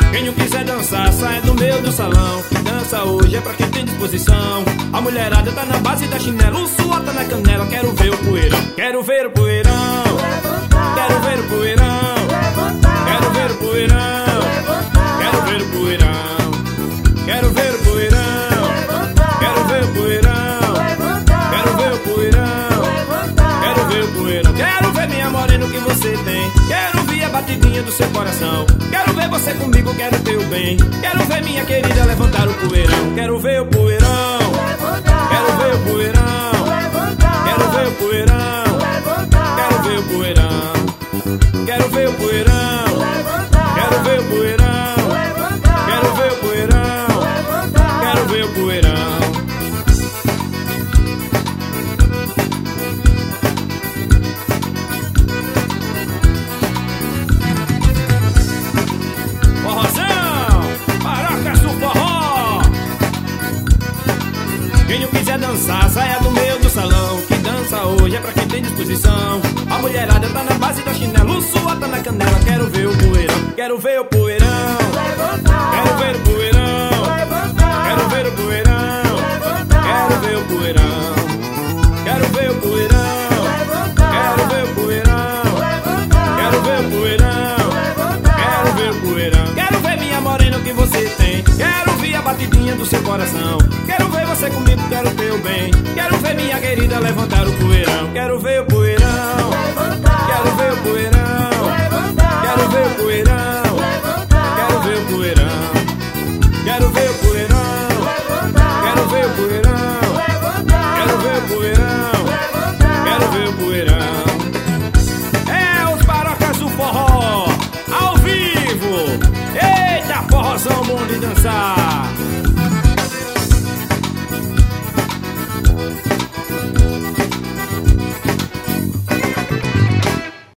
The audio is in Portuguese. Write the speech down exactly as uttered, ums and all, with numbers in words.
Quem não quiser dançar, sai do meio do salão. Dança hoje é pra quem tem disposição. A mulherada tá na base da chinela, o suor tá na canela. Quero ver o poeirão, quero ver o poeirão, quero ver o poeirão, quero ver o poeirão, quero ver o poeirão, quero ver o poeirão, quero ver o poeirão, quero ver o poeirão, quero ver o poeirão. Quero ver minha morena o que você tem. Quero ver a batidinha do seu coração. Quero ver você comigo, quero teu bem. Quero ver minha querida levantar o poeirão. Quero ver o poeirão, quero ver o poeirão, quero ver o poeirão, quero ver o poeirão, quero ver o poeirão, quero ver o poeirão, quero ver o poeirão, quero ver o poeirão. Quem não quiser dançar, saia do meio do salão. Que dança hoje é pra quem tem disposição. A mulherada tá na base da chinela, o suor tá na canela. Quero ver o poeirão, quero ver o poeirão, quero ver o poeirão, quero ver o poeirão, quero ver o poeirão, quero ver o poeirão, quero ver o poeirão, quero ver o poeirão, quero ver o poeirão. Quero ver minha morena o que você tem. Quero ver a batidinha do seu coração. Quero ver você comigo, quero teu bem. Quero ver minha querida levantar o poeirão. Quero ver o poeirão.